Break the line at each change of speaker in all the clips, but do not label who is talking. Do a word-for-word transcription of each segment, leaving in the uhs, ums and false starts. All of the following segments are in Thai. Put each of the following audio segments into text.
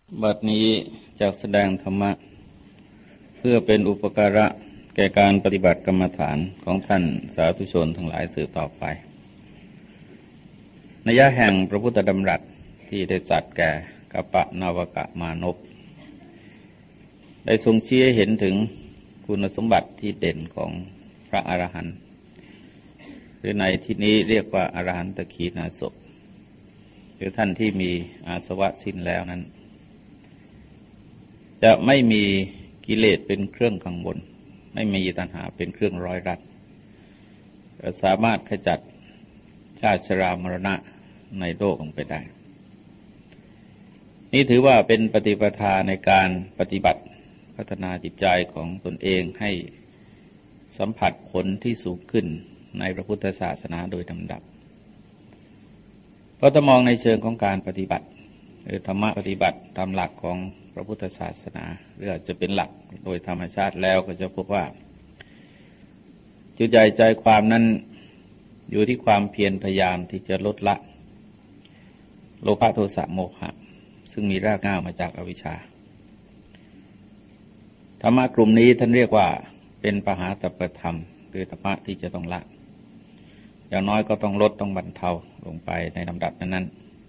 บัดนี้จะแสดงธรรมะเพื่อเป็นอุปการะแก่การปฏิบัติกรรมฐานของท่านสาธุชนทั้งหลายสืบต่อไปนัยแห่งพระพุทธดำรัสที่ได้ตรัสแก่กัปปะนาวกะมานพได้ทรงชี้ให้เห็นถึงคุณสมบัติที่เด่นของพระอรหันต์หรือในที่นี้เรียกว่าอรหันตขีณาสพหรือท่านที่มีอาสวะสิ้นแล้วนั้นจะไม่มีกิเลสเป็นเครื่องกังวลไม่มีตัณหาเป็นเครื่องร้อยรัดสามารถขจัดชาติชรามรณะในโลกลงไปได้นี่ถือว่าเป็นปฏิปทาในการปฏิบัติพัฒนาจิตใจของตนเองให้สัมผัสผลที่สูงขึ้นในพระพุทธศาสนาโดยลำดับเพราะถ้ามองในเชิงของการปฏิบัติหรือธรรมะปฏิบัติตามหลักของพระพุทธศาสนาหรืออาจจะเป็นหลักโดยธรรมชาติแล้วก็จะพบว่าจิตใจใจความนั้นอยู่ที่ความเพียรพยายามที่จะลดละโลภะโทสะโมหะซึ่งมีรากเหง้ามาจากอวิชชาธรรมะกลุ่มนี้ท่านเรียกว่าเป็นปหาตัปปธรรมคือธรรมะที่จะต้องละอย่างน้อยก็ต้องลดต้องบรรเทาลงไปในลำดับนั้น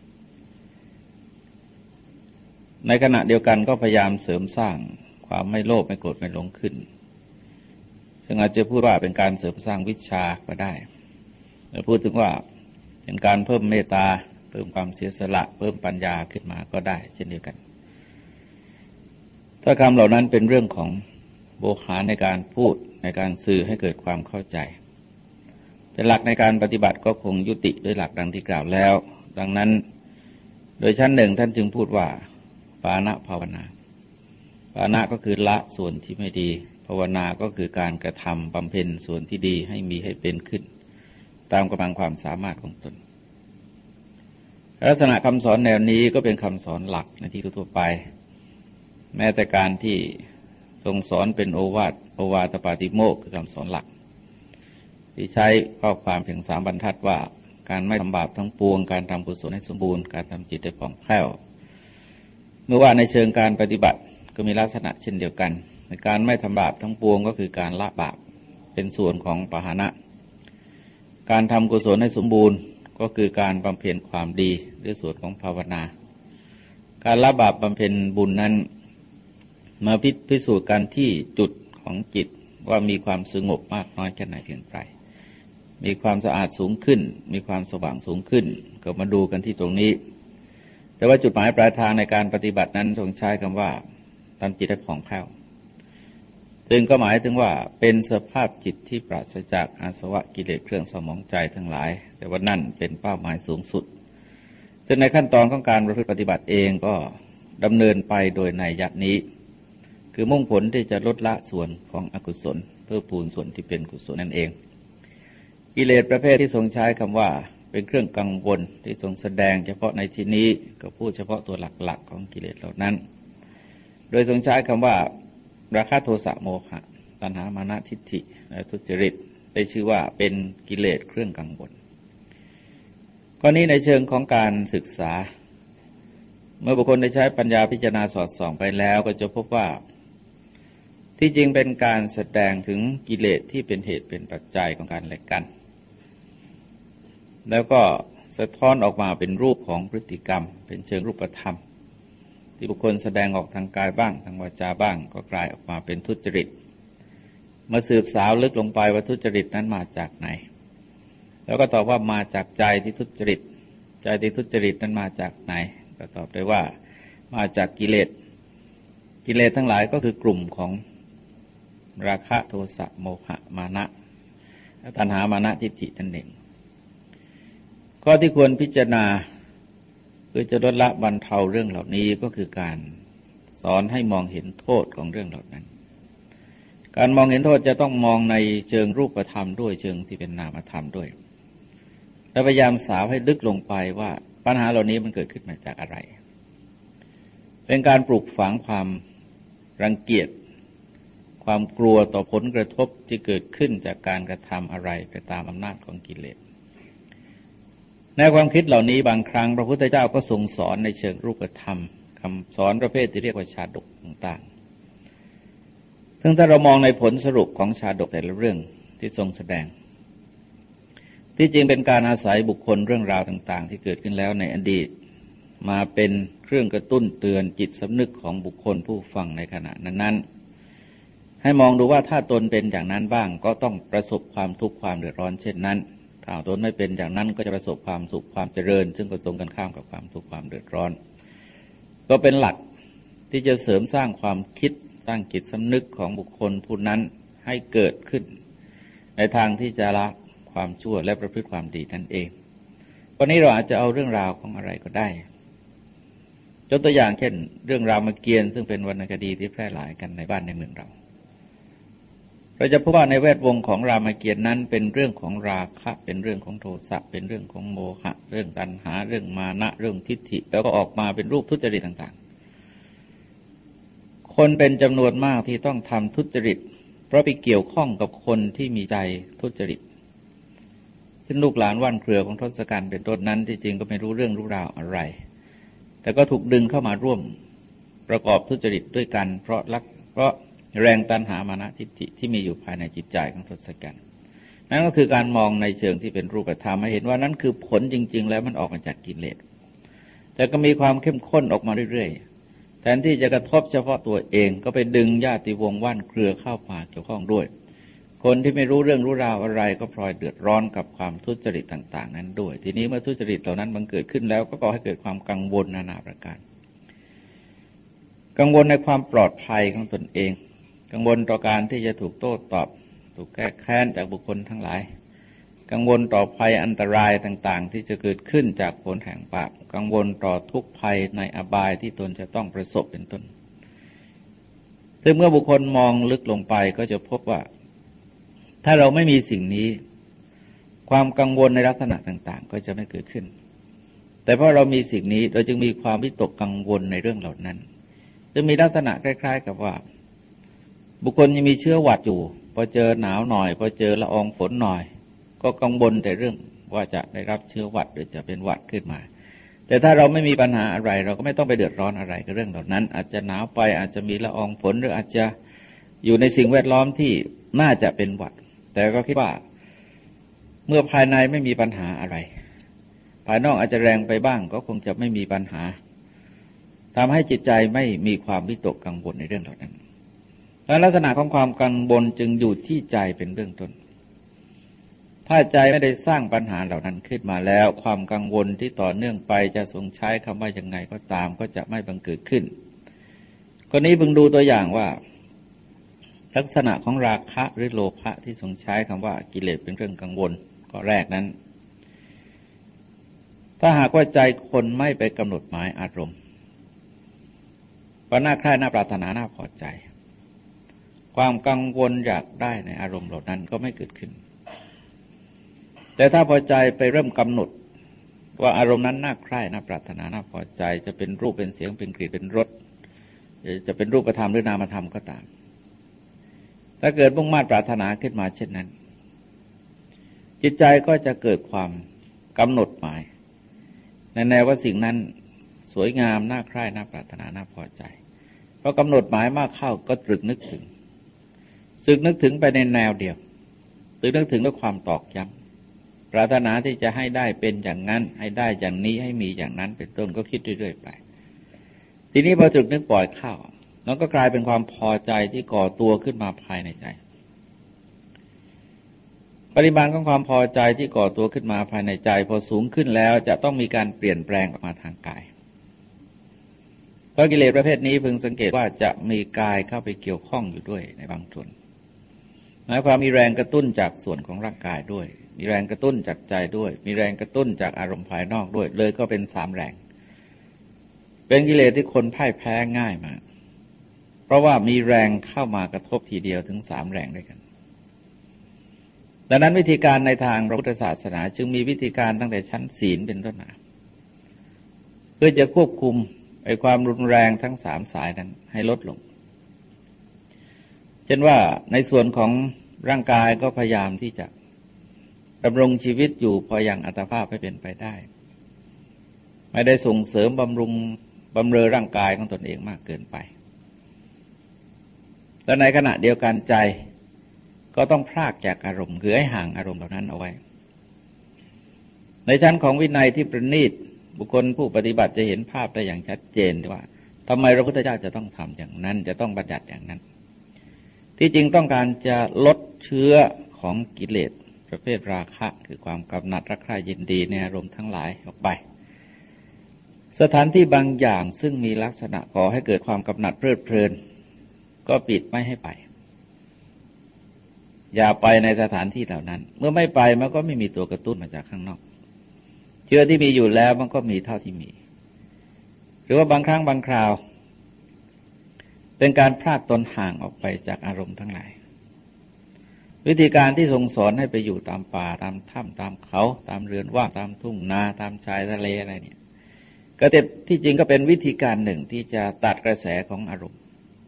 ในขณะเดียวกันก็พยายามเสริมสร้างความไม่โลภไม่โกรธไม่หลงขึ้นซึ่งอาจจะพูดว่าเป็นการเสริมสร้างวิชาก็ได้หรือพูดถึงว่าเป็นการเพิ่มเมตตาเพิ่มความเสียสละเพิ่มปัญญาขึ้นมาก็ได้เช่นเดียวกันถ้าคำเหล่านั้นเป็นเรื่องของโวหารในการพูดในการสื่อให้เกิดความเข้าใจแต่หลักในการปฏิบัติก็คงยุติด้วยหลักดังที่กล่าวแล้วดังนั้นโดยชั้นหนึ่งท่านจึงพูดว่าปานะภาวนาปานะก็คือละส่วนที่ไม่ดีภาวนาก็คือการกระทำบำเพ็ญส่วนที่ดีให้มีให้เป็นขึ้นตามกำลังความสามารถของตนลักษณะคำสอนแนวนี้ก็เป็นคำสอนหลักในที่ทั่วไปแม้แต่การที่ทรงสอนเป็นโอวาทโอวาทปาติโมกข์คือคำสอนหลักที่ใช้ข้อความเพียงสามบรรทัดว่าการไม่ทำบาปทั้งปวงการทำกุศลให้สมบูรณ์การทำจิตให้ผ่องแผ้วเมื่อว่าในเชิงการปฏิบัติก็มีลักษณะเช่นเดียวกันในการไม่ทำบาปทั้งปวงก็คือการละบาปเป็นส่วนของปหานะการทำกุศลให้สมบูรณ์ก็คือการบำเพ็ญความดีด้วยส่วนของภาวนาการละบาปบำเพ็ญบุญนั้นมาพิสูจน์กันที่จุดของจิตว่ามีความสงบมากน้อยแค่ไหนเพียงไรมีความสะอาดสูงขึ้นมีความสว่างสูงขึ้นก็มาดูกันที่ตรงนี้แต่ว่าจุดหมายปลายทางในการปฏิบัตินั้นทรงใช้คำว่าทำจิตให้ผ่องแผ้วซึ่งก็หมายถึงว่าเป็นสภาพจิตที่ปราศจากอาสวะกิเลสเครื่องเศร้าหมองใจทั้งหลายแต่ว่านั่นเป็นเป้าหมายสูงสุดซึ่งในขั้นตอนของการประพฤติปฏิบัติเองก็ดำเนินไปโดยนัยยะนี้คือมุ่งผลที่จะลดละส่วนของอกุศลเพื่อปูนส่วนที่เป็นกุศลนั่นเองกิเลสประเภทที่ทรงใช้คำว่าเป็นเครื่องกังวลที่ทรงแสดงเฉพาะในที่นี้ก็พูดเฉพาะตัวหลักๆของกิเลสเหล่านั้นโดยทรงใช้คำว่าราคะโทสะโมหะตัณหามานะทิฏฐิและทุจริตได้ชื่อว่าเป็นกิเลสเครื่องกังวลข้อนี้ในเชิงของการศึกษาเมื่อบุคคลได้ใช้ปัญญาพิจารณาสอดส่องไปแล้วก็จะพบว่าที่จริงเป็นการแสดงถึงกิเลสที่เป็นเหตุเป็นปัจจัยของการและกันแล้วก็สะท้อนออกมาเป็นรูปของพฤติกรรมเป็นเชิงรูปธรรมที่บุคคลแสดงออกทางกายบ้างทางวาจาบ้างก็กลายออกมาเป็นทุจริตมาสืบสาวลึกลงไปว่าทุจริตนั้นมาจากไหนแล้วก็ตอบว่ามาจากใจที่ทุจริตใจที่ทุจริตนั้นมาจากไหนก็ตอบได้ว่ามาจากกิเลสกิเลสทั้งหลายก็คือกลุ่มของราคะโทสะโมหะมานะตัณหามานะทิฏฐินั่นเองข้อที่ควรพิจารณาเพื่อจะลดละบรรเทาเรื่องเหล่านี้ก็คือการสอนให้มองเห็นโทษของเรื่องเหล่านั้นการมองเห็นโทษจะต้องมองในเชิงรูปธรรมด้วยเชิงที่เป็นนามธรรมด้วยและพยายามสาวให้ลึกลงไปว่าปัญหาเหล่านี้มันเกิดขึ้นมาจากอะไรเป็นการปลูกฝังความรังเกียจความกลัวต่อผลกระทบที่เกิดขึ้นจากการกระทำอะไรไปตามอำนาจของกิเลสในความคิดเหล่านี้บางครั้งพระพุทธเจ้าก็ทรงสอนในเชิงรูปธรรมคำสอนประเภทที่เรียกว่าชาดกต่างๆซึ่งถ้าเรามองในผลสรุปของชาดกแต่ละเรื่องที่ทรงแสดงที่จริงเป็นการอาศัยบุคคลเรื่องราวต่างๆที่เกิดขึ้นแล้วในอดีตมาเป็นเครื่องกระตุ้นเตือนจิตสำนึกของบุคคลผู้ฟังในขณะนั้นๆให้มองดูว่าถ้าตนเป็นอย่างนั้นบ้างก็ต้องประสบความทุกข์ความเดือดร้อนเช่นนั้นถ้าตนไม่เป็นอย่างนั้นก็จะประสบความสุขความเจริญซึ่งก็ตรงกันข้ามกับความทุกข์ความเดือดร้อนก็เป็นหลักที่จะเสริมสร้างความคิดสร้างจิตสำนึกของบุคคลผู้นั้นให้เกิดขึ้นในทางที่จะละความชั่วและประพฤติความดีนั่นเองวันนี้เราอาจจะเอาเรื่องราวของอะไรก็ได้ยกตัวอย่างเช่นเรื่องรามเกียรติ์ซึ่งเป็นวรรณคดีที่แพร่หลายกันในบ้านในเมืองเราเราจะพบว่าในแวดวงของรามเกียรติ์นั้นเป็นเรื่องของราคะเป็นเรื่องของโทสะเป็นเรื่องของโมหะเรื่องตัณหาเรื่องมานะเรื่องทิฏฐิแล้วก็ออกมาเป็นรูปทุจริตต่างๆคนเป็นจำนวนมากที่ต้องทำทุจริตเพราะไปเกี่ยวข้องกับคนที่มีใจทุจริตเช่นลูกหลานว่านเครือของทศกัณฐ์เป็นต้นนั้นที่จริงก็ไม่รู้เรื่องรู้ราวอะไรแต่ก็ถูกดึงเข้ามาร่วมประกอบทุจริตด้วยกันเพราะลักเพราะแรงตัณหามานะทิฏฐิที่มีอยู่ภายในจิตใจของทศกัณฐ์นั่นก็คือการมองในเชิงที่เป็นรูปธรรมให้เห็นว่านั่นคือผลจริงๆแล้วมันออกมาจากกิเลสแต่ก็มีความเข้มข้นออกมาเรื่อยๆแทนที่จะกระทบเฉพาะตัวเองก็ไปดึงญาติวงศ์ว่านเครือเข้ามาเกี่ยวข้องด้วยคนที่ไม่รู้เรื่องรู้ราวอะไรก็พลอยเดือดร้อนกับความทุจริตต่างๆนั้นด้วยทีนี้เมื่อทุจริตเหล่านั้นมันเกิดขึ้นแล้วก็ก่อให้เกิดความกังวลนานาประการกังวลในความปลอดภัยของตนเองกังวลต่อการที่จะถูกโต้ตอบถูกแก้แค้นจากบุคคลทั้งหลายกังวลต่อภัยอันตรายต่างๆที่จะเกิดขึ้นจากผลแห่งบาปกังวลต่อทุกข์ภัยในอบายที่ตนจะต้องประสบเป็นต้นซึ่งเมื่อบุคคลมองลึกลงไปก็จะพบว่าถ้าเราไม่มีสิ่งนี้ความกังวลในลักษณะต่างๆก็จะไม่เกิดขึ้นแต่เพราะเรามีสิ่งนี้เราจึงมีความวิตกกังวลในเรื่องเหล่านั้นจะมีลักษณะคล้ายๆกับว่าบุคคลยังมีเชื้อหวัดอยู่พอเจอหนาวหน่อยพอเจอละอองฝนหน่อยก็กังวลแต่เรื่องว่าจะได้รับเชื้อหวัดหรือจะเป็นหวัดขึ้นมาแต่ถ้าเราไม่มีปัญหาอะไรเราก็ไม่ต้องไปเดือดร้อนอะไรกับเรื่องเหล่านั้นอาจจะหนาวไปอาจจะมีละอองฝนหรืออาจจะอยู่ในสิ่งแวดล้อมที่น่าจะเป็นหวัดแต่ก็คิดว่าเมื่อภายในไม่มีปัญหาอะไรภายนอกอาจจะแรงไปบ้างก็คงจะไม่มีปัญหาทำให้จิตใจไม่มีความวิตกกังวลในเรื่องเหล่านั้นและลักษณะของความกังวลจึงอยู่ที่ใจเป็นเบื้องต้นถ้าใจไม่ได้สร้างปัญหาเหล่านั้นขึ้นมาแล้วความกังวลที่ต่อเนื่องไปจะทรงใช้คำว่ายังไงก็ตามก็จะไม่บังเกิดขึ้นกรณีพึงดูตัวอย่างว่าลักษณะของราคะหรือโลภะที่ทรงใช้คำว่ากิเลสเป็นเรื่องกังวลข้อแรกนั้นถ้าหากว่าใจคนไม่ไปกำหนดหมายอารมณ์ก็น่าใคร่น่าปรารถนาน่าพอใจความกังวลอยากได้ในอารมณ์เหล่านั้นก็ไม่เกิดขึ้นแต่ถ้าพอใจไปเริ่มกำหนดว่าอารมณ์นั้นน่าใคร่น่าปรารถนาน่าพอใจจะเป็นรูปเป็นเสียงเป็นกลิ่นเป็นรสจะเป็นรูปธรรมหรือนามธรรมก็ตามถ้าเกิดมุ่งมั่นปรารถนาขึ้นมาเช่นนั้นจิตใจก็จะเกิดความกำหนดหมายในแนวว่าสิ่งนั้นสวยงามน่าใคร่น่าปรารถนาน่าพอใจเพราะกำหนดหมายมากเข้าก็ตรึกนึกถึงสึกนึกถึงไปในแนวเดียวตรึกนึกถึงด้วยความตอกย้ำปรารถนาที่จะให้ได้เป็นอย่างนั้นให้ได้อย่างนี้ให้มีอย่างนั้นเป็นต้นก็คิดเรื่อยๆไปทีนี้พอตรึกนึกปล่อยเข้าแล้วก็กลายเป็นความพอใจที่ก่อตัวขึ้นมาภายในใจปริมาณของความพอใจที่ก่อตัวขึ้นมาภายในใจพอสูงขึ้นแล้วจะต้องมีการเปลี่ยนแปลงออกมาทางกายเพราะกิเลสประเภทนี้พึงสังเกตว่าจะมีกายเข้าไปเกี่ยวข้องอยู่ด้วยในบางส่วนหมายความมีแรงกระตุ้นจากส่วนของร่างกายด้วยมีแรงกระตุ้นจากใจด้วยมีแรงกระตุ้นจากอารมณ์ภายนอกด้วยเลยก็เป็นสามแรงเป็นกิเลสที่คนพ่ายแพ้ง่ายมากเพราะว่ามีแรงเข้ามากระทบทีเดียวถึงสามแรงด้วยกันดังนั้นวิธีการในทางพระพุทธศาสนาจึงมีวิธีการตั้งแต่ชั้นศีลเป็นต้นมาเพื่อจะควบคุมไอ้ความรุนแรงทั้งสามสายนั้นให้ลดลงเช่นว่าในส่วนของร่างกายก็พยายามที่จะดำรงชีวิตอยู่พออย่างอัตภาพให้เป็นไปได้ไม่ได้ส่งเสริมบำรุงบำเรอร่างกายของตนเองมากเกินไปและในขณะเดียวกันใจก็ต้องพรากจากอารมณ์คือให้ห่างอารมณ์เหล่านั้นเอาไว้ในชั้นของวินัยที่ประณีตบุคคลผู้ปฏิบัติจะเห็นภาพได้อย่างชัดเจนว่าทำไมพระพุทธเจ้าจะต้องทำอย่างนั้นจะต้องบัญญัติอย่างนั้นที่จริงต้องการจะลดเชื้อของกิเลสประเภทราคะคือความกำหนัดรักใคร่ยินดีในอารมณ์ทั้งหลายออกไปสถานที่บางอย่างซึ่งมีลักษณะก่อให้เกิดความกำหนัดเพลิดเพลินก็ปิดไม่ให้ไปอย่าไปในสถานที่เหล่านั้นเมื่อไม่ไปมันก็ไม่มีตัวกระตุ้นมาจากข้างนอกเชื้อที่มีอยู่แล้วมันก็มีเท่าที่มีหรือว่าบางครั้งบางคราวเป็นการพรากตนห่างออกไปจากอารมณ์ทั้งหลายวิธีการที่ทรงสอนให้ไปอยู่ตามป่าตามถ้ำตามเขาตามเรือนว่างตามทุ่งนาตามชายทะเลอะไรเนี่ยก็เต็มที่จริงก็เป็นวิธีการหนึ่งที่จะตัดกระแสของอารมณ์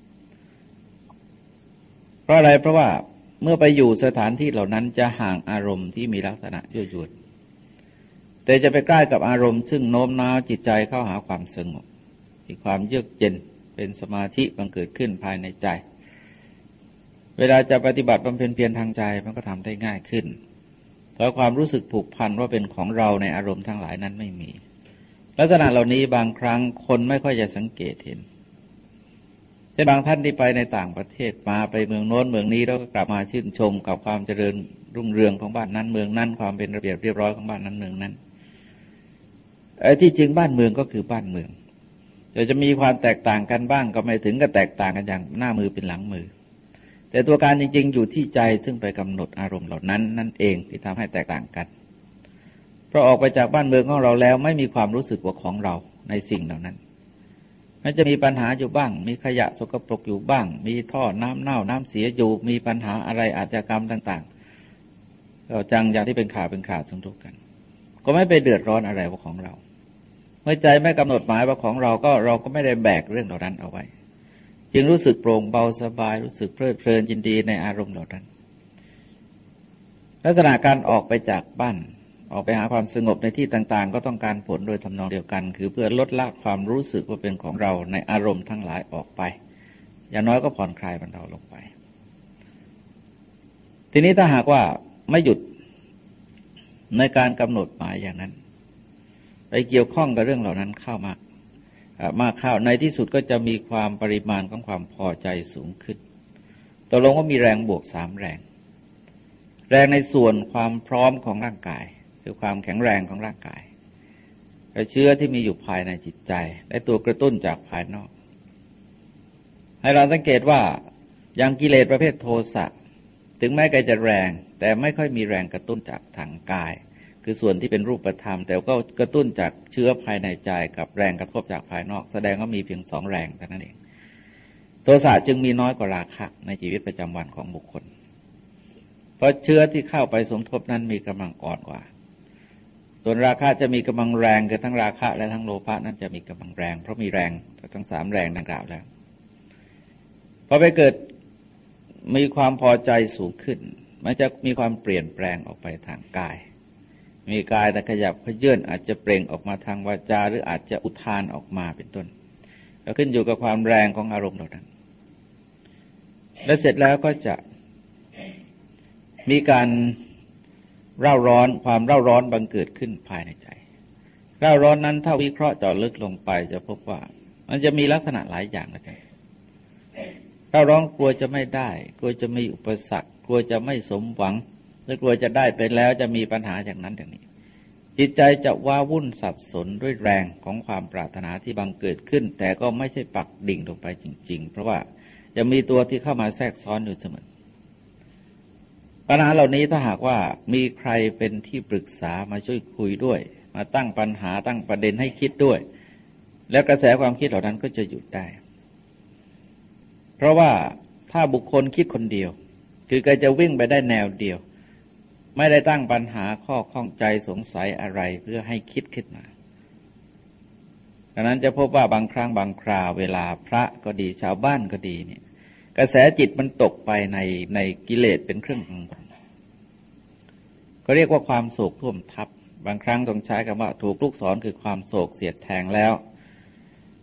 เพราะอะไรเพราะว่าเมื่อไปอยู่สถานที่เหล่านั้นจะห่างอารมณ์ที่มีลักษณะยั่วยวนแต่จะไปใกล้กับอารมณ์ซึ่งโน้มน้าวจิตใจเข้าหาความสงบมีความเยือกเย็นเป็นสมาธิบังเกิดขึ้นภายในใจเวลาจะปฏิบัติบำเพ็ญเพียรทางใจมันก็ทำได้ง่ายขึ้นเพราะความรู้สึกผูกพันว่าเป็นของเราในอารมณ์ทั้งหลายนั้นไม่มีลักษณะเหล่านี้บางครั้งคนไม่ค่อยจะสังเกตเห็นเช่นบางท่านที่ไปในต่างประเทศมาไปเมืองโน้นเมืองนี้แล้วก็กลับมาชื่นชมกับความเจริญรุ่งเรืองของบ้านนั้นเมืองนั้นความเป็นระเบียบเรียบร้อยของบ้านนั้นเมืองนั้นไอ้ที่จริงบ้านเมืองก็คือบ้านเมืองแต่จะมีความแตกต่างกันบ้างก็ไม่ถึงกับแตกต่างกันอย่างหน้ามือเป็นหลังมือแต่ตัวการจริงๆอยู่ที่ใจซึ่งไปกำหนดอารมณ์เหล่านั้นนั่นเองที่ทำให้แตกต่างกันเพราะออกไปจากบ้านเมืองของเราแล้วไม่มีความรู้สึกว่าของเราในสิ่งเหล่านั้นมันจะมีปัญหาอยู่บ้างมีขยะสกปรกอยู่บ้างมีท่อน้ำเน่าน้ำเสียอยู่มีปัญหาอะไรอาชญากรรมต่างๆก็จังอย่างที่เป็นข่าวเป็นข่าวทุกๆกันก็ไม่ไปเดือดร้อนอะไรว่าของเราเมื่อใจไม่กำหนดหมายว่าของเราก็เราก็ไม่ได้แบกเรื่องเหล่านั้นเอาไว้จึงรู้สึกโปร่งเบาสบายรู้สึกเพลิดเพลินยินดีในอารมณ์เหล่านั้นลักษณะการออกไปจากบ้านออกไปหาความสงบในที่ต่างๆก็ต้องการผลโดยทำนองเดียวกันคือเพื่อลดละความรู้สึกว่าเป็นของเราในอารมณ์ทั้งหลายออกไปอย่างน้อยก็ผ่อนคลายบรรเทาลงไปทีนี้ถ้าหากว่าไม่หยุดในการกำหนดหมายอย่างนั้นไปเกี่ยวข้องกับเรื่องเหล่านั้นเข้ามากมากเข้าในที่สุดก็จะมีความปริมาณของความพอใจสูงขึ้นตกลงว่ามีแรงบวกสามแรงแรงในส่วนความพร้อมของร่างกายคือความแข็งแรงของร่างกายและเชื้อที่มีอยู่ภายในจิตใจและตัวกระตุ้นจากภายนอกให้เราสังเกตว่าอย่างกิเลสประเภทโทสะถึงแม้กายจะแรงแต่ไม่ค่อยมีแรงกระตุ้นจากทางกายคือส่วนที่เป็นรูปธรรมแต่ก็กระตุ้นจากเชื้อภายในใจกับแรงกระทบจากภายนอกแสดงว่ามีเพียงสองแรงเท่านั้นเองโทสะจึงมีน้อยกว่าราคะในชีวิตประจำวันของบุคคลเพราะเชื้อที่เข้าไปสมทบนั้นมีกำลังอ่อนกว่าส่วนราคะจะมีกำลังแรงคือทั้งราคะและทั้งโลภะนั้นจะมีกำลังแรงเพราะมีแรงทั้งสามแรงดังกล่าวแล้วพอไปเกิดมีความพอใจสูงขึ้นมันจะมีความเปลี่ยนแปลงออกไปทางกายมีกายแต่ขยับเขยื้อนอาจจะเปล่งออกมาทางวาจาหรืออาจจะอุทานออกมาเป็นต้นก็ขึ้นอยู่กับความแรงของอารมณ์เหล่านั้นและเสร็จแล้วก็จะมีการเร่าร้อนความเร่าร้อนบังเกิดขึ้นภายในใจเร่าร้อนนั้นถ้าวิเคราะห์เจาะลึกลงไปจะพบว่ามันจะมีลักษณะหลายอย่างนะครับเร่าร้อนกลัวจะไม่ได้กลัวจะมีอุปสรรคกลัวจะไม่สมหวังหรือกลัวจะได้ไปแล้วจะมีปัญหาอย่างนั้นอย่างนี้จิตใจจะว้าวุ่นสับสนด้วยแรงของความปรารถนาที่บังเกิดขึ้นแต่ก็ไม่ใช่ปักดิ่งลงไปจริงๆเพราะว่าจะมีตัวที่เข้ามาแทรกซ้อนอยู่เสมอปัญหาเหล่านี้ถ้าหากว่ามีใครเป็นที่ปรึกษามาช่วยคุยด้วยมาตั้งปัญหาตั้งประเด็นให้คิดด้วยแล้วกระแสความคิดเหล่านั้นก็จะหยุดได้เพราะว่าถ้าบุคคลคิดคนเดียวคือก็จะวิ่งไปได้แนวเดียวไม่ได้ตั้งปัญหาข้อข้องใจสงสัยอะไรเพื่อให้คิดขึ้นมาดังนั้นจะพบว่าบางครั้งบางคราวเวลาพระก็ดีชาวบ้านก็ดีเนี่ยกระแสจิตมันตกไปในในกิเลสเป็นเครื่องกังวลก็เรียกว่าความโศกท่วมทับบางครั้งต้องใช้คำว่าถูกลูกศรคือความโศกเสียดแทงแล้ว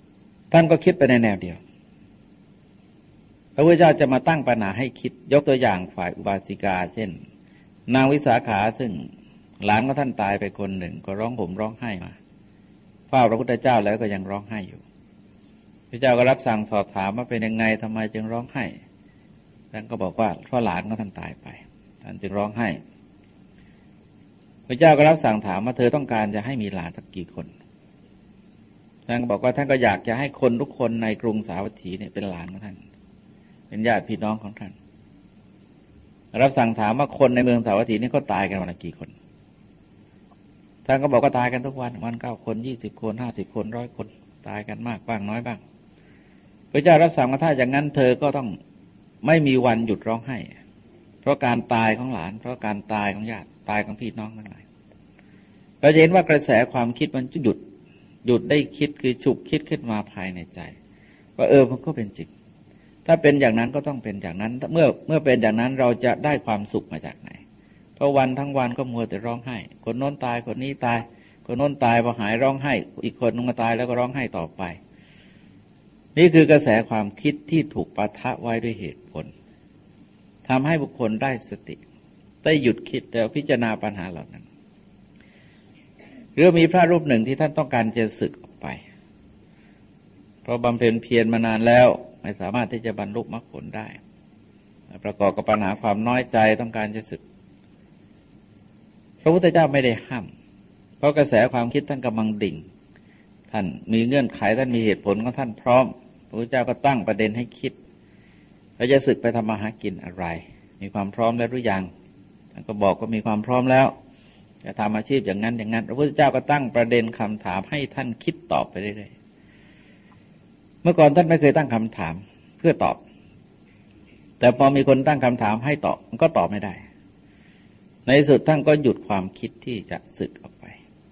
ท่านก็คิดไปในแนวเดียวพระพุทธเจ้าจะมาตั้งปัญหาให้คิดยกตัวอย่างฝ่ายอุบาสิกาเช่นนางวิสาขาซึ่งหลานของท่านตายไปคนหนึ่งก็ร้องห่มร้องไห้มาเฝ้าพระพุทธเจ้าแล้วก็ยังร้องไห้อยู่พระเจ้าก็รับสั่งสอบถามว่าเป็นยังไงทำไมจึงร้องไห้ท่านก็บอกว่าเพราะหลานของท่านตายไปท่านจึงร้องไห้พระเจ้าก็รับสั่งถามว่าเธอต้องการจะให้มีหลานสักกี่คนท่านก็บอกว่าท่านก็อยากจะให้คนทุกคนในกรุงสาวัตถีเนี่ยเป็นหลานของท่านเป็นญาติพี่น้องของท่านรับสั่งถามว่าคนในเมืองสาวัตถีนี่ก็ตายกันวันละกี่คนท่านก็บอกก็ตายกันทุกวันวันเก้าคนยี่สิบคนห้าสิบคนร้อยคนตายกันมากบ้างน้อยบ้างพระเจ้ารับสั่งว่าถ้าอย่างนั้นเธอก็ต้องไม่มีวันหยุดร้องไห้เพราะการตายของหลานเพราะการตายของญาติตายของพี่น้องทั้งหลายเราจะเห็นว่ากระแสความคิดมันหยุดหยุดได้คิดคือฉุกคิดขึ้นมาภายในใจว่าเออมันก็เป็นจริงถ้าเป็นอย่างนั้นก็ต้องเป็นอย่างนั้นเมื่อเมื่อเป็นอย่างนั้นเราจะได้ความสุขมาจากไหนเพราะวันทั้งวันก็มัวแต่ร้องไห้คนโน้นตายคนนี้ตายคนโน้นตายพอหายร้องไห้อีกคนนึงมาตายแล้วก็ร้องไห้ต่อไปนี่คือกระแสความคิดที่ถูกปะทะไว้ด้วยเหตุผลทำให้บุคคลได้สติได้หยุดคิดแล้วพิจารณาปัญหาเหล่านั้นหรือมีพระรูปหนึ่งที่ท่านต้องการจะสึกออกไปเพราะบำเพ็ญเพียรมานานแล้วไม่สามารถที่จะบรรลุมรรคผลได้ประกอบกับปัญหาความน้อยใจต้องการจะสึกพระพุทธเจ้าไม่ได้ห้ามเพราะกระแสความคิดท่านกำลังดิ่งท่านมีเงื่อนไขท่านมีเหตุผลของท่านพร้อมพระพุทธเจ้าก็ตั้งประเด็นให้คิดเราจะสึกไปทำมาหากินอะไรมีความพร้อมแล้วหรือยังท่านก็บอกว่ามีความพร้อมแล้วจะทำอาชีพอย่างนั้นอย่างนั้นพระพุทธเจ้าก็ตั้งประเด็นคำถามให้ท่านคิดตอบไปเรื่อยๆเมื่อก่อนท่านไม่เคยตั้งคำถามเพื่อตอบแต่พอมีคนตั้งคำถามให้ตอบมันก็ตอบไม่ได้ในที่สุดท่านก็หยุดความคิดที่จะสึกออกไป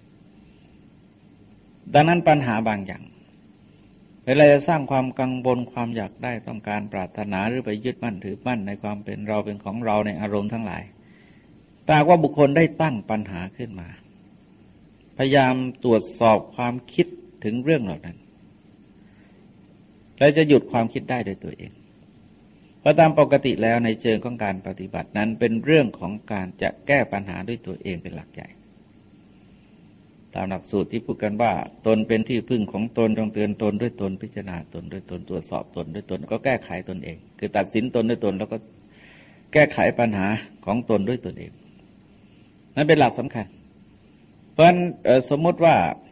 ดังนั้นปัญหาบางอย่างเวลาจะสร้างความกังวลความอยากได้ต้องการปรารถนาหรือไปยึดมั่นถือมั่นในความเป็นเราเป็นของเราในอารมณ์ทั้งหลายแต่ว่าบุคคลได้ตั้งปัญหาขึ้นมาพยายามตรวจสอบความคิดถึงเรื่องเหล่านั้นและจะหยุดความคิดได้โดยตัวเองเพราะตามปกติแล้วในเชิงของการปฏิบัตินั้นเป็นเรื่องของการจะแก้ปัญหาด้วยตัวเองเป็นหลักใหญ่ตามหลักสูตรที่พูดกันว่าตนเป็นที่พึ่งของตนจงเตือนตนด้วยตนพิจารณาตนด้วยตนตรวจสอบตนด้วยตนก็แก้ไขตนเองคือตัดสินตนด้วยตนแล้วก็แก้ไขปัญหาของตนด้วยตนเองนั่นเป็นหลักสำคัญเพราะฉะนั้นสมมติว่า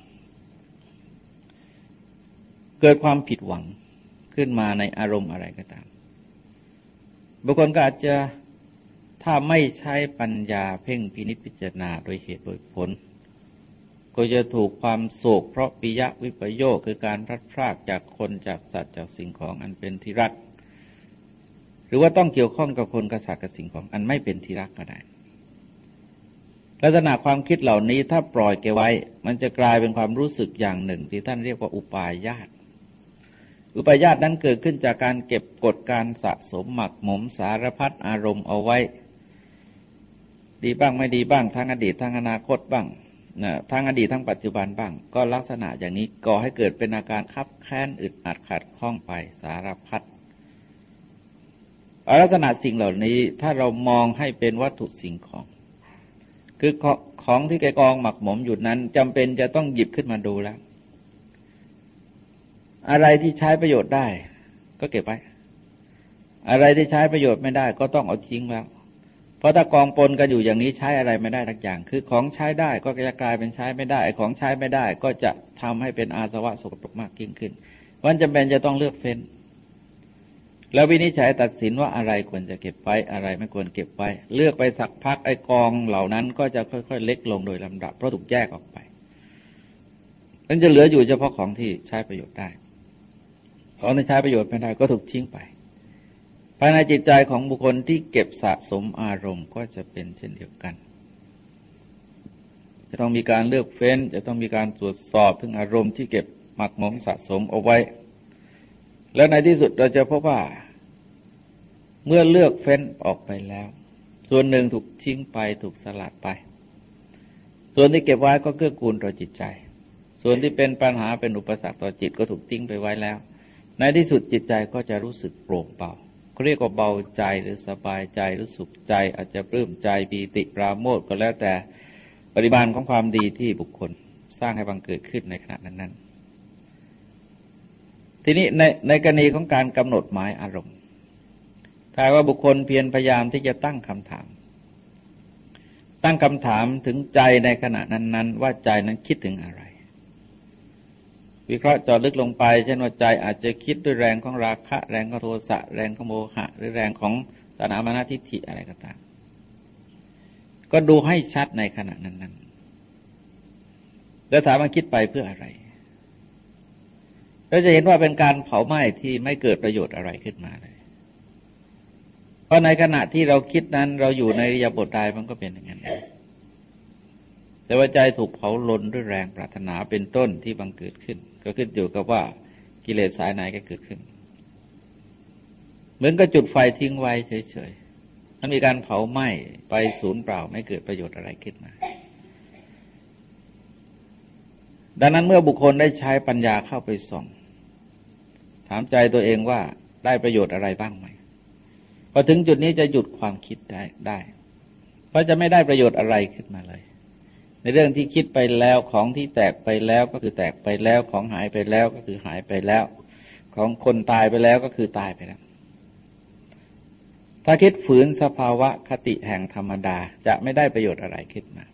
เกิดความผิดหวังขึ้นมาในอารมณ์อะไรก็ตามบางคนก็อาจจะถ้าไม่ใช้ปัญญาเพ่งพินิจพิจารณาโดยเหตุโดยผลก็จะถูกความโศกเพราะปิยะวิปโยคคือการพลัดพรากจากคนจากสัตว์จากสิ่งของอันเป็นที่รักหรือว่าต้องเกี่ยวข้องกับคนกับสัตว์กับสิ่งของอันไม่เป็นที่รักก็ได้ลักษณะความคิดเหล่านี้ถ้าปล่อยแกไว้มันจะกลายเป็นความรู้สึกอย่างหนึ่งที่ท่านเรียกว่าอุปาญาตอุปาญาตนั้นเกิดขึ้นจากการเก็บกดการสะสมหมักหมมสารพัดอารมณ์เอาไว้ดีบ้างไม่ดีบ้างทั้งอดีตทั้งอนาคตบ้างนะทั้งอดีตทั้งปัจจุบันบ้างก็ลักษณะอย่างนี้ก่อให้เกิดเป็นอาการคับแค้นอึดอัดขัดข้องไปสารพัดลักษณะสิ่งเหล่านี้ถ้าเรามองให้เป็นวัตถุสิ่งของคือของที่แกกองหมักหมมอยู่นั้นจำเป็นจะต้องหยิบขึ้นมาดูแล้วอะไรที่ใช้ประโยชน์ได้ก็เก็บไว้อะไรที่ใช้ประโยชน์ไม่ได้ก็ต้องเอาทิ้งแล้วเพราะถ้ากองปนกันอยู่อย่างนี้ใช้อะไรไม่ได้ทุกอย่างคือของใช้ได้ก็จะกลายเป็นใช้ไม่ได้ของใช้ไม่ได้ก็จะทำให้เป็นอาสวะสกปรกมากยิ่งขึ้นวันจำเป็นจะต้องเลือกเฟ้นแล้ววินิจฉัยตัดสินว่าอะไรควรจะเก็บไว้อะไรไม่ควรเก็บไว้เลือกไปสักพักไอ้กองเหล่านั้นก็จะค่อยๆเล็กลงโดยลำดับเพราะถูกแยกออกไปนั่นจะเหลืออยู่เฉพาะของที่ใช้ประโยชน์ได้ของที่ใช้ประโยชน์ไม่ได้ก็ถูกทิ้งไปภายในจิตใจของบุคคลที่เก็บสะสมอารมณ์ก็จะเป็นเช่นเดียวกันจะต้องมีการเลือกเฟ้นจะต้องมีการตรวจสอบถึงอารมณ์ที่เก็บหมักหมมสะสมเอาไว้แล้วในที่สุดเราจะพบว่าเมื่อเลือกเฟ้นออกไปแล้วส่วนหนึ่งถูกทิ้งไปถูกสลัดไปส่วนที่เก็บไว้ก็เกื้อกูลต่อจิตใจส่วนที่เป็นปัญหาเป็นอุปสรรคต่อจิตก็ถูกทิ้งไปไว้แล้วในที่สุดจิตใจก็จะรู้สึกโปร่งเบาเขาเรียกว่าเบาใจหรือสบายใจหรือสุขใจอาจจะปลื้มใจปีติปราโมทย์ก็แล้วแต่ปริมาณของความดีที่บุคคลสร้างให้บังเกิดขึ้นในขณะนั้นๆทีนี้ในในกรณีของการกำหนดหมายอารมณ์ถ้าว่าบุคคลเพียรพยายามที่จะตั้งคำถามตั้งคำถามถึงใจในขณะนั้นๆว่าใจนั้นคิดถึงอะไรวิเคราะห์เจาะลึกลงไปเช่นว่าใจอาจจะคิดด้วยแรงของราคะแรงของโทสะแรงของโมหะหรือแรงของตัณหามานะทิฏฐิอะไรก็ตามก็ดูให้ชัดในขณะนั้นๆแล้วถามว่าคิดไปเพื่ออะไรเราจะเห็นว่าเป็นการเผาไหม้ที่ไม่เกิดประโยชน์อะไรขึ้นมาเลยเพราะในขณะที่เราคิดนั้นเราอยู่ในอิริยาบถใดมันก็เป็นอย่างนั้นแต่ว่าใจถูกเผาลนด้วยแรงปรารถนาเป็นต้นที่บังเกิดขึ้นก็ขึ้นอยู่กับว่ากิเลสสายไหนก็เกิดขึ้นเหมือนกับจุดไฟทิ้งไว้เฉยๆมันมีการเผาไหม้ไปสูญเปล่าไม่เกิดประโยชน์อะไรขึ้นมาดังนั้นเมื่อบุคคลได้ใช้ปัญญาเข้าไปส่องถามใจตัวเองว่าได้ประโยชน์อะไรบ้างไหมพอถึงจุดนี้จะหยุดความคิดได้ได้เพราะจะไม่ได้ประโยชน์อะไรขึ้นมาเลยในเรื่องที่คิดไปแล้วของที่แตกไปแล้วก็คือแตกไปแล้วของหายไปแล้วก็คือหายไปแล้วของคนตายไปแล้วก็คือตายไปแล้วถ้าคิดฝืนสภาวะคติแห่งธรรมดาจะไม่ได้ประโยชน์อะไรขึ้นมา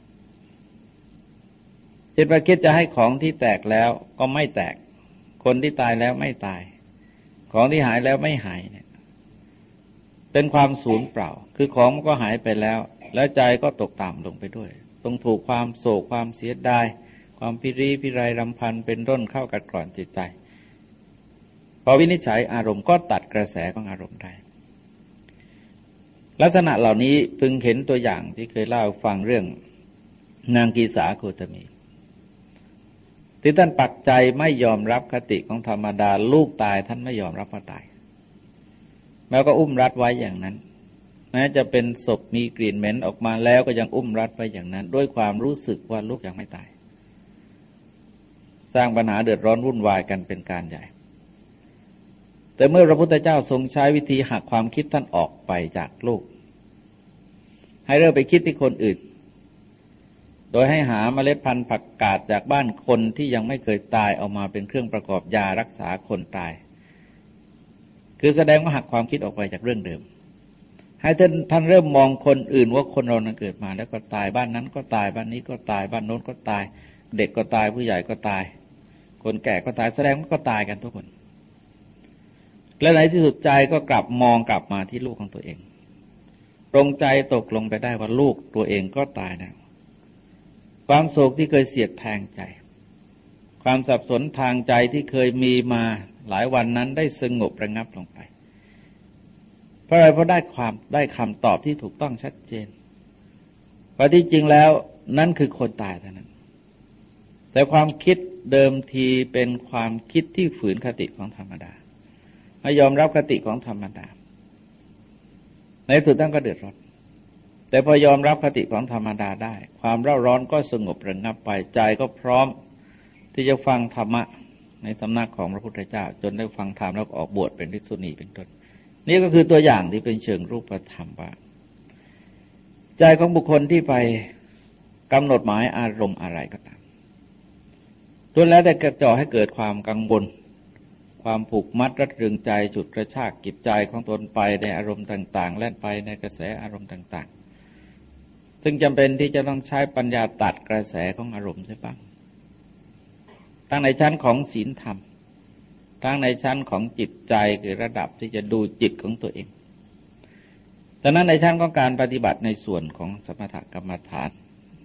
จิตประคิดจะให้ของที่แตกแล้วก็ไม่แตกคนที่ตายแล้วไม่ตายของที่หายแล้วไม่หายเนี่ยเป็นความสูญเปล่าคือของมันก็หายไปแล้วแล้วใจก็ตกต่ำลงไปด้วยต้องถูกความโศกความเสียดายความพิริพิไรรำพันเป็นต้นเข้ากัดกร่อนจิตใจพอวินิจฉัยอารมณ์ก็ตัดกระแสของอารมณ์ได้ลักษณะเหล่านี้พึงเห็นตัวอย่างที่เคยเล่าฟังเรื่องนางกีสาโคตมีที่ท่านปักใจไม่ยอมรับคติของธรรมดาลูกตายท่านไม่ยอมรับว่าตายแล้วก็อุ้มรัดไว้อย่างนั้นแม้จะเป็นศพมีกลิ่นเหม็นออกมาแล้วก็ยังอุ้มรัดไว้อย่างนั้นด้วยความรู้สึกว่าลูกยังไม่ตายสร้างปัญหาเดือดร้อนวุ่นวายกันเป็นการใหญ่แต่เมื่อพระพุทธเจ้าทรงใช้วิธีหักความคิดท่านออกไปจากลูกให้เริ่มไปคิดที่คนอื่นโดยให้หาเมล็ดพันธุ์ผักกาดจากบ้านคนที่ยังไม่เคยตายเอามาเป็นเครื่องประกอบยารักษาคนตายคือแสดงว่าหักความคิดออกไปจากเรื่องเดิมให้ท่านท่านเริ่มมองคนอื่นว่าคนเรานั้นเกิดมาแล้วก็ตายบ้านนั้นก็ตายบ้านนี้ก็ตายบ้านโน้นก็ตายเด็กก็ตายผู้ใหญ่ก็ตายคนแก่ก็ตายแสดงว่าก็ตายกันทุกคนและในที่สุดใจก็กลับมองกลับมาที่ลูกของตัวเองตรงใจตกลงไปได้ว่าลูกตัวเองก็ตายแล้วความโศกที่เคยเสียดแทงใจความสับสนทางใจที่เคยมีมาหลายวันนั้นได้สงบระงับลงไปเพราะอะไรเพราะได้ความได้คำตอบที่ถูกต้องชัดเจนเพราะที่จริงแล้วนั่นคือคนตายเท่านั้นแต่ความคิดเดิมทีเป็นความคิดที่ฝืนคติของธรรมดาไม่ยอมรับคติของธรรมดาในที่สุดท่านก็เดือดร้อนแต่พอยอมรับคติของธรรมดาได้ความเร่าร้อนก็สงบระงับไปใจก็พร้อมที่จะฟังธรรมะในสำนักของพระพุทธเจ้าจนได้ฟังธรรมแล้วออกบวชเป็นภิกษุณีเป็นต้นนี่ก็คือตัวอย่างที่เป็นเชิงรูปธรรมว่าใจของบุคคลที่ไปกำหนดหมายอารมณ์อะไรก็ตามล้วนแล้วแต่กระจ่อให้เกิดความกังวลความผูกมัดรัดรึงใจฉุดกระชากจิตใจของตนไปในอารมณ์ต่างๆและไปในกระแสอารมณ์ต่างๆซึ่งจำเป็นที่จะต้องใช้ปัญญาตัดกระแสของอารมณ์ใช่ปะทั้งในชั้นของศีลธรรมทั้งในชั้นของจิตใจคือระดับที่จะดูจิตของตัวเองดังนั้นในชั้นของการปฏิบัติในส่วนของสมถกรรมฐาน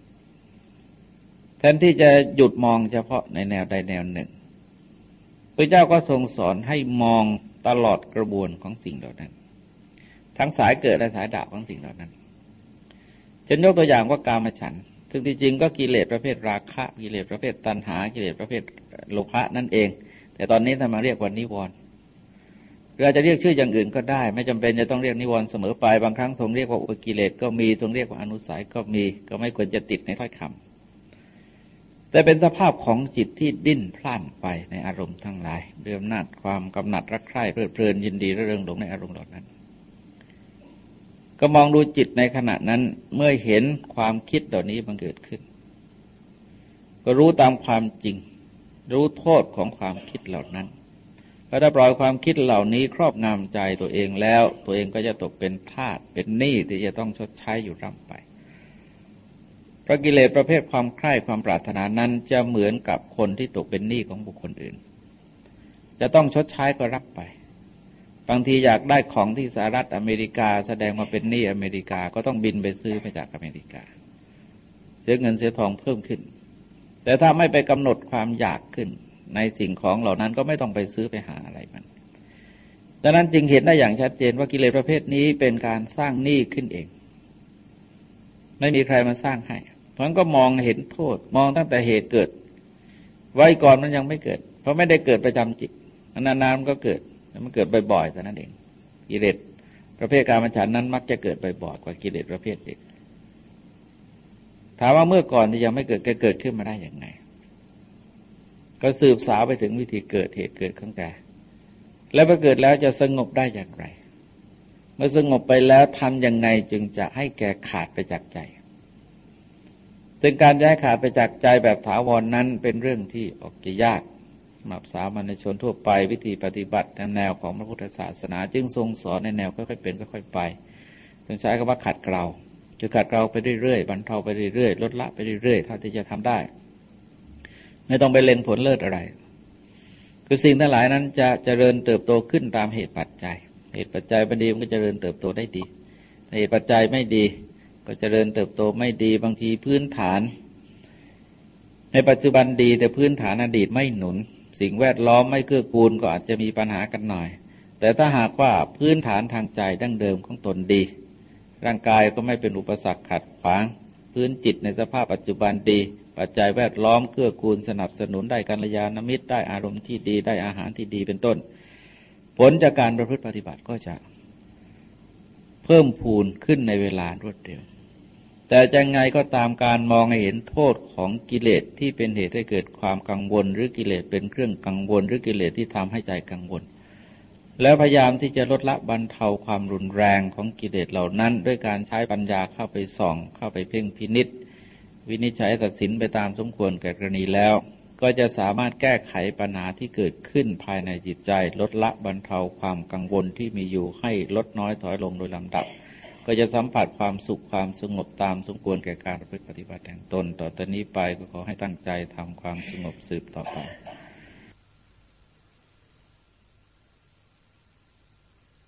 แทนที่จะหยุดมองเฉพาะในแนวใดแนวหนึ่งพระเจ้าก็ทรงสอนให้มองตลอดกระบวนของสิ่งเหล่านั้นทั้งสายเกิดและสายดับของสิ่งเหล่านั้นเช่นยกตัวอย่างว่ากามฉันท์ซึ่งที่จริงก็กิเลสประเภทราคะกิเลสประเภทตัณหากิเลสประเภทโลภะนั่นเองแต่ตอนนี้ท่านมาเรียกว่านิวรณ์หรืออาจจะเรียกชื่ออย่างอื่นก็ได้ไม่จำเป็นจะต้องเรียกนิวรณ์เสมอไปบางครั้งทรงเรียกว่าอุปกิเลสก็มีทรงเรียกว่าอนุสัยก็มีก็ไม่ควรจะติดในถ้อยคแต่เป็นสภาพของจิตที่ดิ้นพล่านไปในอารมณ์ทั้งหลายด้วยอำนาจความกำหนัดรักใคร่เพลิดเพลินยินดีระเริงหลงในอารมณ์เหล่านั้นก็มองดูจิตในขณะนั้นเมื่อเห็นความคิดเหล่านี้มันเกิดขึ้นก็รู้ตามความจริงรู้โทษของความคิดเหล่านั้นพอถ้าปล่อยความคิดเหล่านี้ครอบงำใจตัวเองแล้วตัวเองก็จะตกเป็นทาสเป็นหนี้ที่จะต้องชดใช้อยู่ร่ำไปเพราะกิเลสประเภทความใคร่ความปรารถนานั้นจะเหมือนกับคนที่ตกเป็นหนี้ของบุคคลอื่นจะต้องชดใช้ก็รับไปบางทีอยากได้ของที่สหรัฐอเมริกาแสดงมาเป็นหนี้อเมริกาก็ต้องบินไปซื้อมาจากอเมริกาเสียเงินเสียทองเพิ่มขึ้นแต่ถ้าไม่ไปกำหนดความอยากขึ้นในสิ่งของเหล่านั้นก็ไม่ต้องไปซื้อไปหาอะไรมันดังนั้นจึงเห็นได้อย่างชัดเจนว่ากิเลสประเภทนี้เป็นการสร้างหนี้ขึ้นเองไม่มีใครมาสร้างให้เพราะงั้นก็มองเห็นโทษมองตั้งแต่เหตุเกิดไว้ก่อนมันยังไม่เกิดเพราะไม่ได้เกิดประจำจิตนานๆมันก็เกิดมันเกิดบ่อยๆแต่นั้นเองกิเลสประเภทกามฉันท์นั้นมักจะเกิดบ่อยๆกว่ากิเลสประเภทอื่นถามว่าเมื่อก่อนที่ยังไม่เกิดเกิดขึ้นมาได้อย่างไงก็สืบสาวไปถึงวิธีเกิดเหตุเกิดของแกแล้วพอเกิดแล้วจะสงบได้อย่างไรเมื่อสงบไปแล้วทำยังไงจึงจะให้แกขาดไปจากใจซึ่งการย้ายขาดไปจากใจแบบถาวร น, นั้นเป็นเรื่องที่ออกจะยากสำหรับสามัญชนทั่วไปวิธีปฏิบัติแนวของพระพุทธศาสนาจึงทรงสอนในแนวค่อยๆเป็นค่อยๆไปจึงใช้คำว่าขัดเกลาคือขัดเกลาไปเรื่อยๆบรรเทาไปเรื่อยๆลดละไปเรื่อยๆเท่าที่จะทำได้ไม่ต้องไปเล็งผลเลิศอะไรคือสิ่งทั้งหลายนั้นจะเจริญเติบโตขึ้นตามเหตุปัจจัยเหตุปัจจัยไม่ดีมันก็เจริญเติบโตได้ดีเหตุปัจจัยไม่ดีก็เจริญเติบโตไม่ดีบางทีพื้นฐานในปัจจุบันดีแต่พื้นฐานอดีตไม่หนุนสิ่งแวดล้อมไม่เกื้อกูลก็อาจจะมีปัญหากันหน่อยแต่ถ้าหากว่าพื้นฐานทางใจดั้งเดิมของตนดีร่างกายก็ไม่เป็นอุปสรรคขัดขวางพื้นจิตในสภาพปัจจุบันดีปัจจัยแวดล้อมเกื้อกูลสนับสนุนได้กัลยาณมิตรได้อารมณ์ที่ดีได้อาหารที่ดีเป็นต้นผลจากการประพฤติปฏิบัติก็จะเพิ่มพูนขึ้นในเวลารวดเร็วแต่ยังไงก็ตามการมองให้เห็นโทษของกิเลสที่เป็นเหตุให้เกิดความกังวลหรือกิเลสเป็นเครื่องกังวลหรือกิเลสที่ทำให้ใจกังวลแล้วพยายามที่จะลดละบรรเทาความรุนแรงของกิเลสเหล่านั้นด้วยการใช้ปัญญาเข้าไปส่องเข้าไปเพ่งพินิจวินิจฉัยตัดสินไปตามสมควรแก่กรณีแล้วก็จะสามารถแก้ไขปัญหาที่เกิดขึ้นภายในจิตใจลดละบรรเทาความกังวลที่มีอยู่ให้ลดน้อยถอยลงโดยลำดับก็จะสัมผัสความสุขความสงบตามสมควรแก่การปฏิบัติแห่งตนต่อตอนนี้ไปก็ขอให้ตั้งใจทำความสงบสืบต่อไป